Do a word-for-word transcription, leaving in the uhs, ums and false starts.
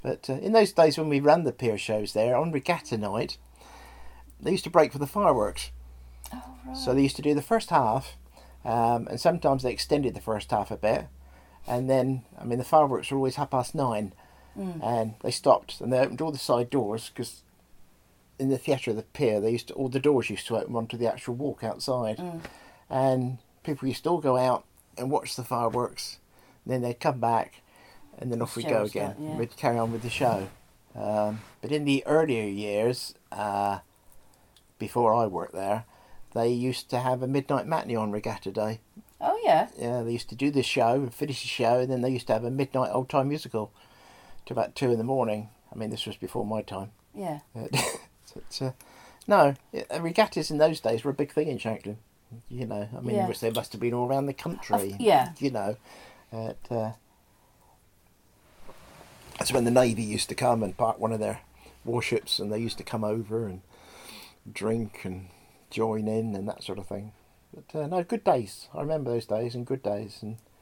But uh, in those days when we ran the pier shows there, on regatta night, they used to break for the fireworks. Oh, right. So they used to do the first half, um, and sometimes they extended the first half a bit. And then, I mean, the fireworks were always half past nine, Mm. and they stopped and they opened all the side doors because in the theatre of the pier, they used to, all the doors used to open onto the actual walk outside, Mm. and people used to all go out and watch the fireworks. And then they'd come back, and then off we Show go will again. start, yeah. We'd carry on with the show. Um, but in the earlier years, uh, before I worked there, they used to have a midnight matinee on regatta day. Oh, yeah. Yeah, they used to do the show and finish the show, and then they used to have a midnight old time musical to about two in the morning. I mean, this was before my time. Yeah. But, uh, no, regattas in those days were a big thing in Shanklin. You know, I mean, Yeah. which they must have been all around the country. Of- yeah. You know, at, uh, that's when the Navy used to come and park one of their warships, and they used to come over and drink and join in and that sort of thing. But uh, no, good days. I remember those days and good days. And